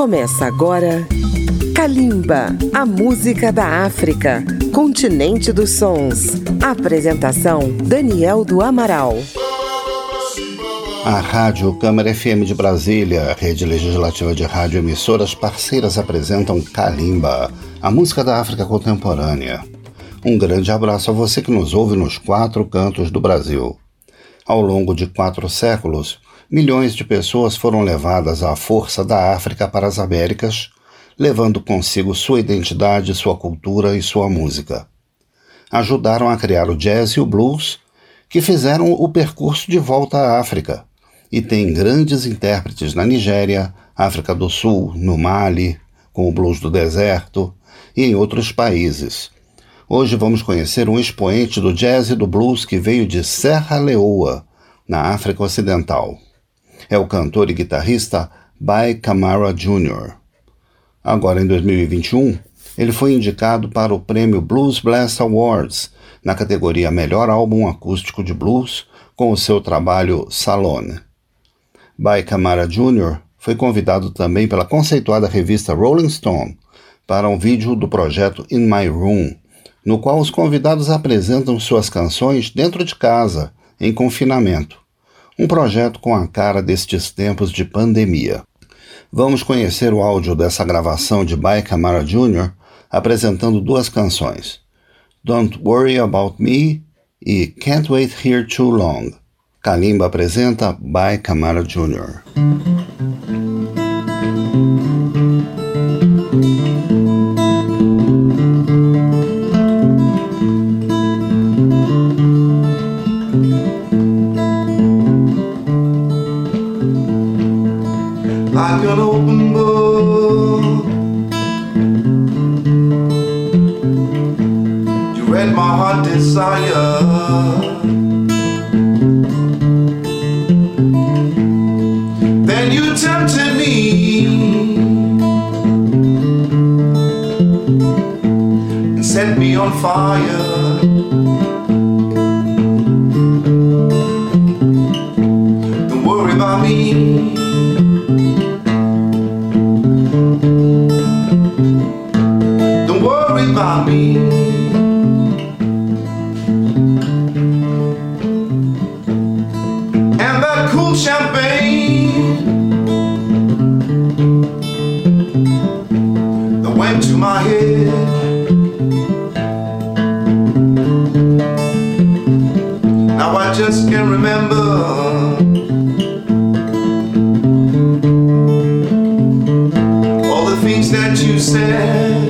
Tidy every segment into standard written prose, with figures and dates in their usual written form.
Começa agora Kalimba, a música da África, continente dos sons. Apresentação Daniel do Amaral. A Rádio Câmara FM de Brasília, rede legislativa de rádio emissoras parceiras apresentam Kalimba, a música da África contemporânea. Um grande abraço a você que nos ouve nos 4 cantos do Brasil. Ao longo de 4 séculos, milhões de pessoas foram levadas à força da África para as Américas, levando consigo sua identidade, sua cultura e sua música. Ajudaram a criar o jazz e o blues, que fizeram o percurso de volta à África, e tem grandes intérpretes na Nigéria, África do Sul, no Mali, com o blues do deserto, e em outros países. Hoje vamos conhecer um expoente do jazz e do blues que veio de Serra Leoa, na África Ocidental. É o cantor e guitarrista By Kamara Jr. Agora, em 2021, ele foi indicado para o prêmio Blues Blast Awards, na categoria Melhor Álbum Acústico de Blues, com o seu trabalho Salone. By Kamara Jr. foi convidado também pela conceituada revista Rolling Stone para um vídeo do projeto In My Room, no qual os convidados apresentam suas canções dentro de casa, em confinamento. Um projeto com a cara destes tempos de pandemia. Vamos conhecer o áudio dessa gravação de By Kamara Jr. apresentando 2 canções, Don't Worry About Me e Can't Wait Here Too Long. Kalimba apresenta By Kamara Jr. Like an open book, you read my heart desire. Then you tempted me and set me on fire. Don't worry about me. About me. And that cool champagne that went to my head, now I just can't remember all the things that you said.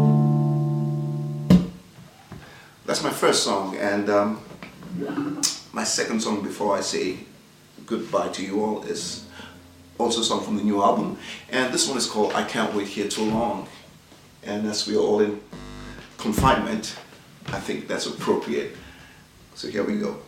That's my first song, and my second song before I say goodbye to you all is also a song from the new album, and this one is called I Can't Wait Here Too Long. And as we are all in confinement, I think that's appropriate. So here we go.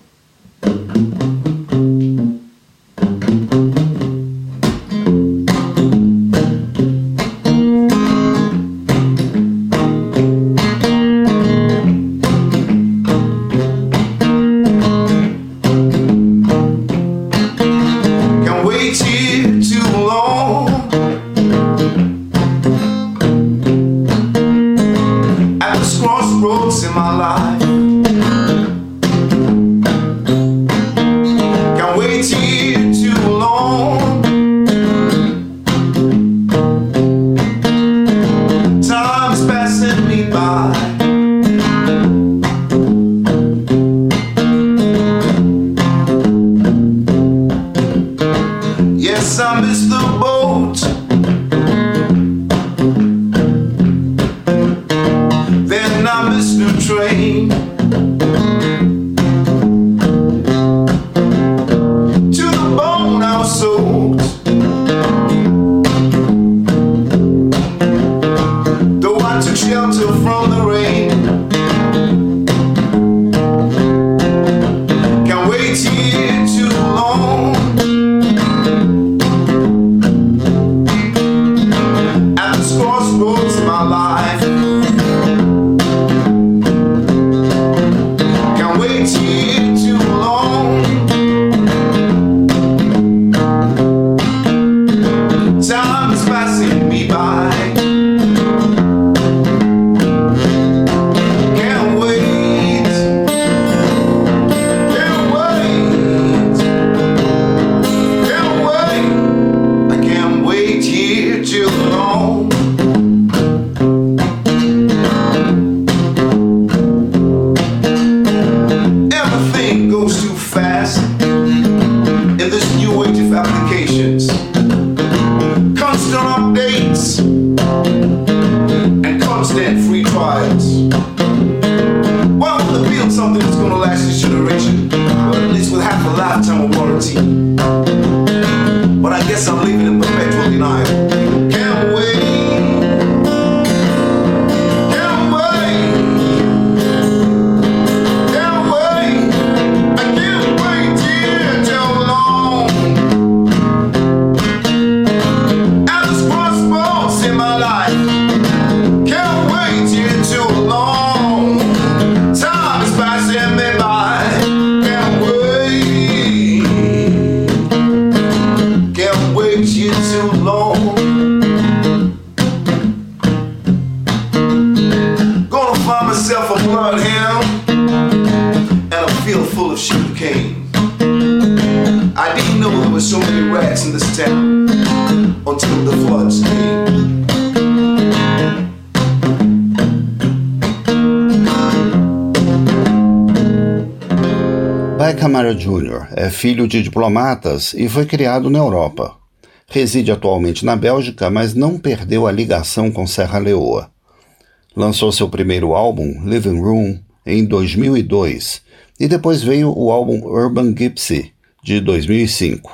By Camara Jr. é filho de diplomatas e foi criado na Europa. Reside atualmente na Bélgica, mas não perdeu a ligação com Serra Leoa. Lançou seu primeiro álbum, Living Room, em 2002, e depois veio o álbum Urban Gypsy, de 2005.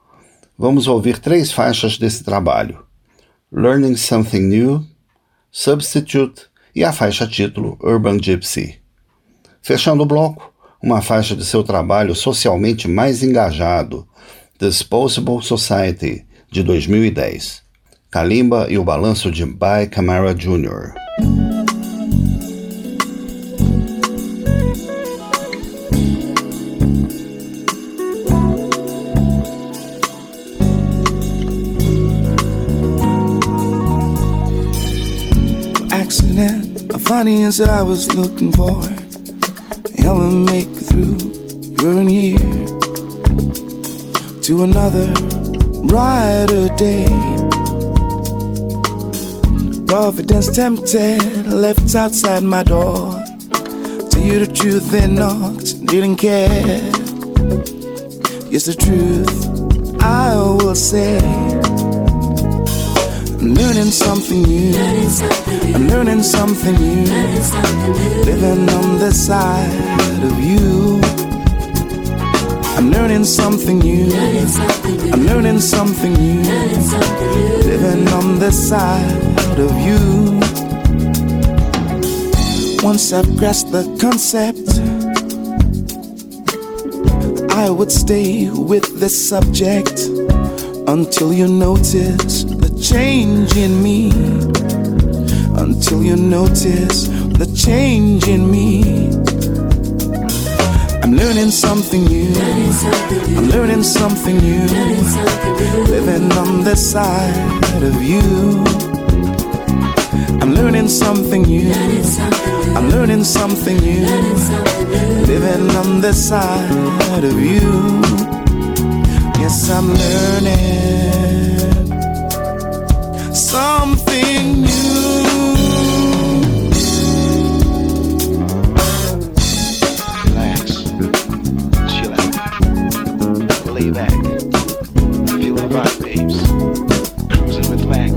Vamos ouvir 3 faixas desse trabalho: Learning Something New, Substitute e a faixa título Urban Gypsy. Fechando o bloco, uma faixa de seu trabalho socialmente mais engajado, Disposable Society, de 2010. Kalimba e o balanço de By Camara Jr. Accident, a funny answer I was looking for. Hell and make it through your year to another brighter day. Providence tempted, left outside my door. Tell you the truth, they knocked, didn't care. Yes, the truth I will say. I'm learning something new. I'm learning something new. Living on the side of you. learning something new. I'm learning something new. Living on this side of you. Once I've grasped the concept, I would stay with this subject until you notice the change in me. Until you notice the change in me. I'm learning something new. I'm learning something new. Living on the side of you. I'm learning something new. I'm learning something new. Living on the side of you. Yes, I'm learning something new. Back. Feel the vibe, babes. Cruising with Max.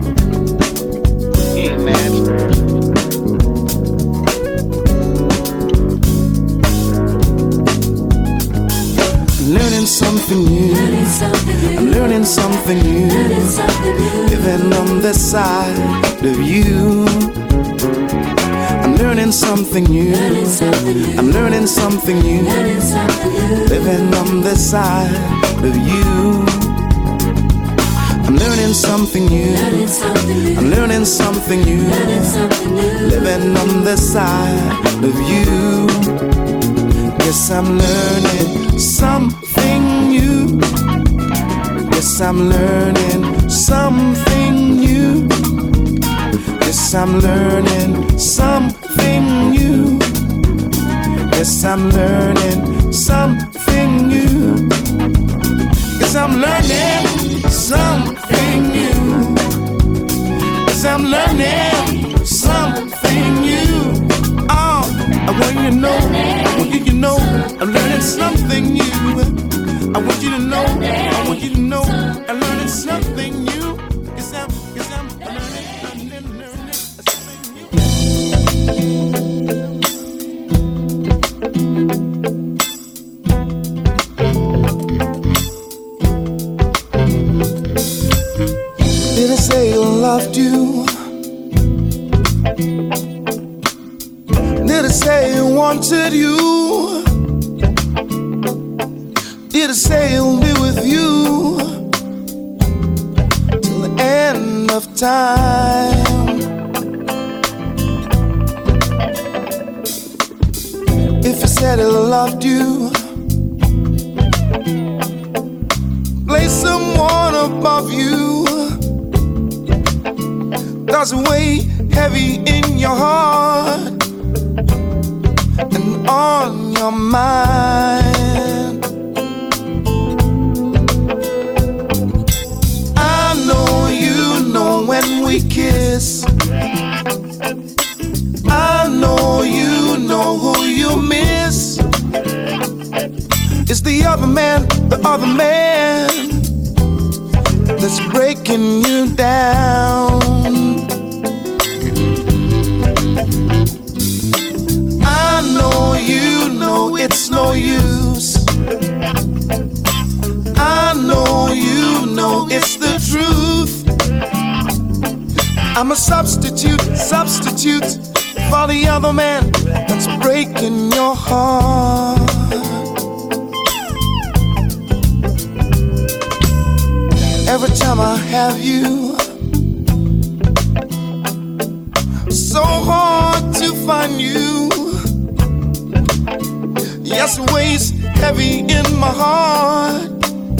He ain't mad. Learning something new. I'm learning something new. Living on the side of you. I'm learning something new. I'm learning something new. Living on the side of you. I'm learning something new. I'm learning something new. Living on the side of you. Yes, I'm learning something new. Yes, I'm learning something new. Yes, I'm learning something new. Yes, I'm learning something new. Yes, I'm learning something new. Yes, I'm learning something new. Oh, I want you to know, I want you to know, I'm learning something new. I want you to know, I want you to know, I'm learning something new. Yes, I'm learning something new. Did I say I loved you? Did I say I wanted you? Did I say I'll be with you till the end of time? If I said I loved you, place someone above you. Does it weigh heavy in your heart and on your mind? I know you know when we kiss. I know you know who you miss. It's the other man that's breaking you down. I know you know it's no use. I know you know it's the truth. I'm a substitute for the other man that's breaking your heart. Every time I have you, so hard to find you. Yes, it weighs heavy in my heart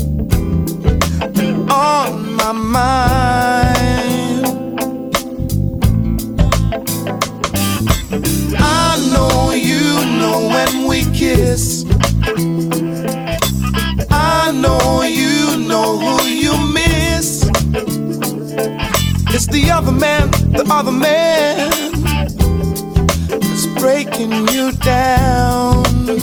and on my mind. I know you know when we kiss. I know you know who you miss. It's the other man that's breaking you down.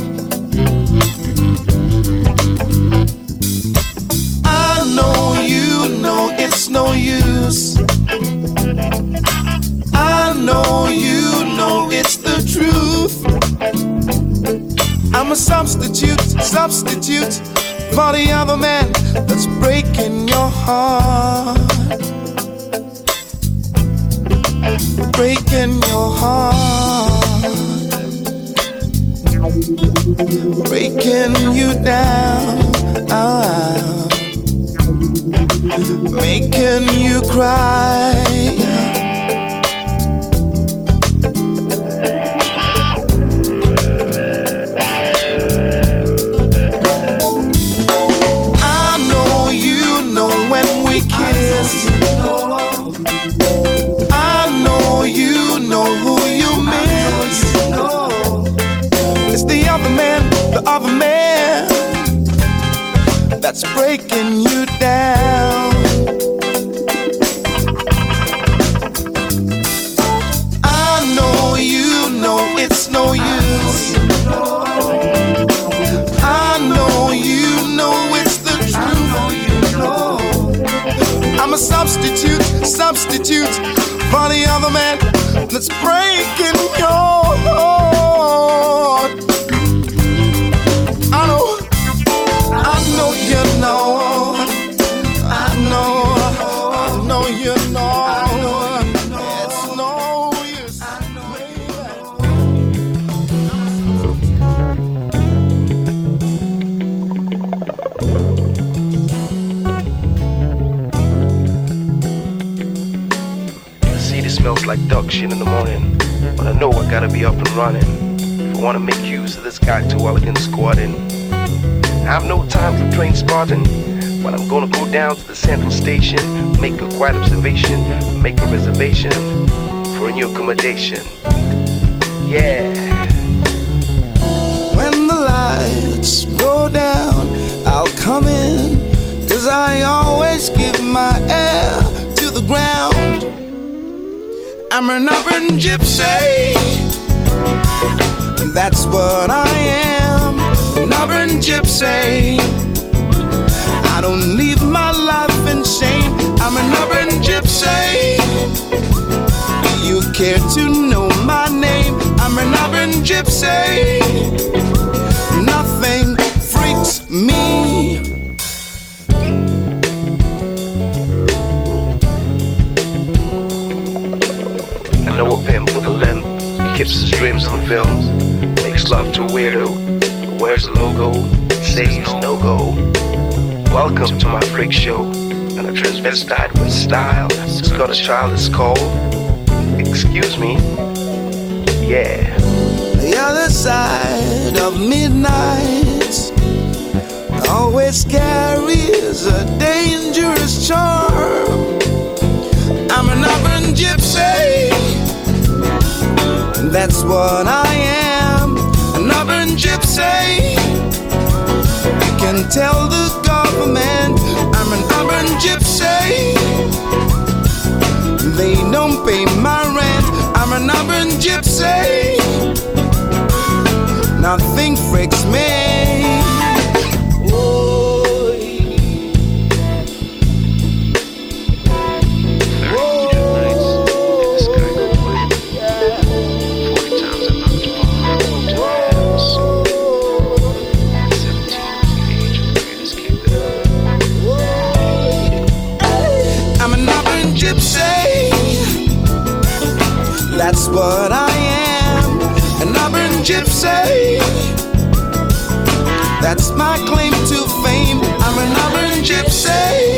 I know you know it's no use. I know you know it's the truth. I'm I'm a substitute for the other man that's breaking your heart. Breaking your heart. Breaking you down. Making you cry. The other man that's breaking you down. I know you know it's no use. I know you know it's the truth. I'm a substitute for the other man that's breaking your heart. I know you know. I know you know. It's no use. The city smells like dog shit in the morning, but I know I gotta be up and running. If I wanna make use of this guy too elegant squatting. I have no time for train spotting, but I'm gonna go down to the central station, make a quiet observation, make a reservation for a new accommodation. Yeah. When the lights go down, I'll come in, 'cause I always give my ear to the ground. I'm an urban gypsy, that's what I am. An urban gypsy. I don't leave my life in shame. I'm an urban gypsy. Do you care to know my name? I'm an urban gypsy. Nothing freaks me. I know a pimp with a limp, keeps his dreams on films, makes love to a weirdo, wears a logo, says no go. Welcome to my freak show, and a transvestite with style. It's got a child that's called, excuse me, yeah. The other side of midnight always carries a dangerous charm. I'm an urban gypsy, that's what I am. An urban gypsy. You can tell the government I'm an urban gypsy. They don't pay my rent. I'm an urban gypsy. Nothing freaks me. That's what I am, an urban gypsy. That's my claim to fame. I'm an urban gypsy.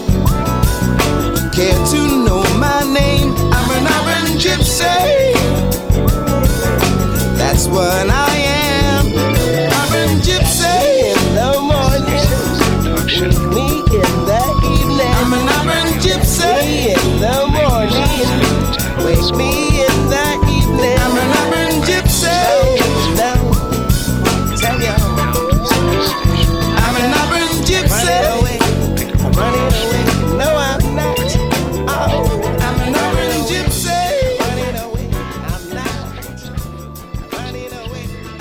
Care to know my name? I'm an urban gypsy. That's what I am, urban gypsy. In the morning, me in the evening. I'm an urban gypsy. In the morning, wake me. I'm an urban gypsy. I'm an urban gypsy. I'm running away. No, I'm not. Oh, I'm an urban gypsy. Running away. I'm not running away.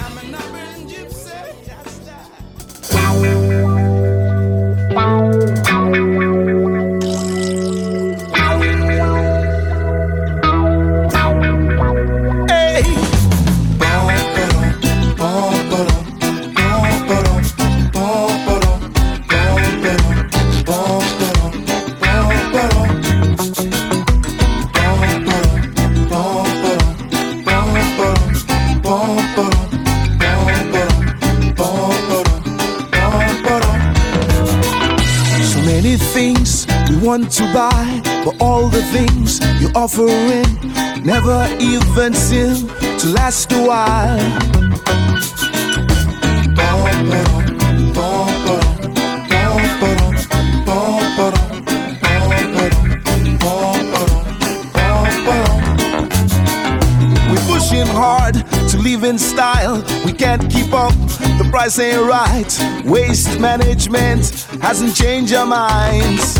many things we want to buy, but all the things you're offering never even seem to last a while. We're pushing hard to live in style, we can't keep up, the price ain't right. Waste management hasn't changed our minds.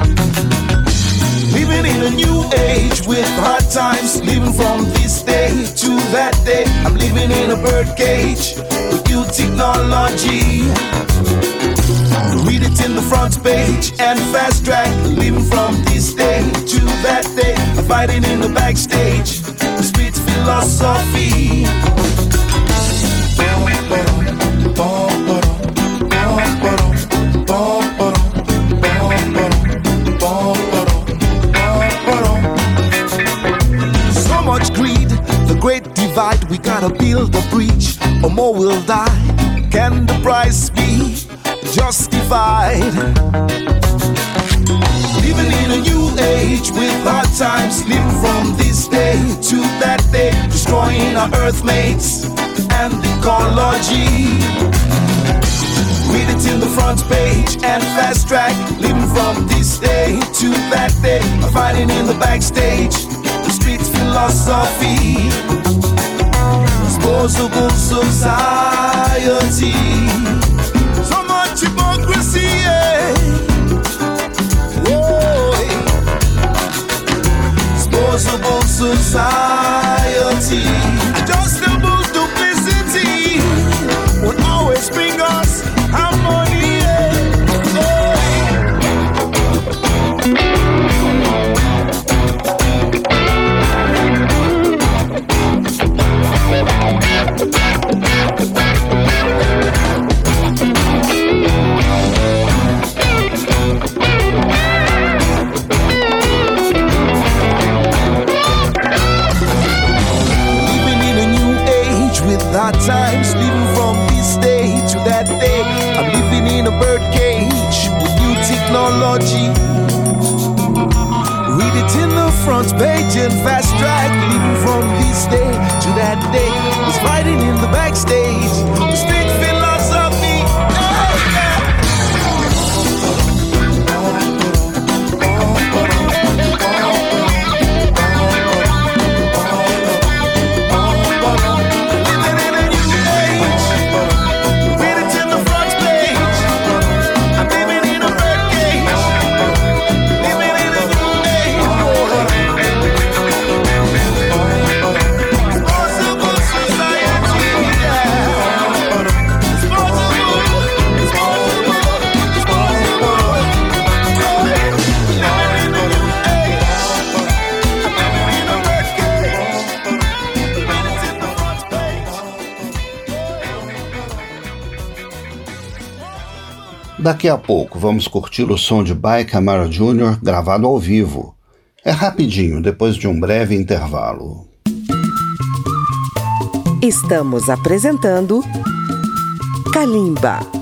Living in a new age with hard times, living from this day to that day. I'm living in a birdcage with new technology. Read it in the front page and fast track. Living from this day to that day. I'm fighting in the backstage, the street philosophy. So much greed, the great divide. We gotta build a bridge or more will die. Can the price be justified? Living in a new age with hard times, living from this day to that day, destroying our earth mates and ecology. Read it in the front page and fast track. Living from this day to that day, fighting in the backstage, the street philosophy. Disposable society. So much hypocrisy, yeah. Whoa. Disposable society. Adjustable duplicity would always bring us harmony, yeah. Hard times, living from this day to that day. I'm living in a birdcage with new technology. Read it in the front page and fast track. Living from this day to that day. Was fighting in the backstage, the street philosophy. Daqui a pouco vamos curtir o som de Buck Amara Jr. gravado ao vivo. É rapidinho, depois de um breve intervalo. Estamos apresentando Kalimba.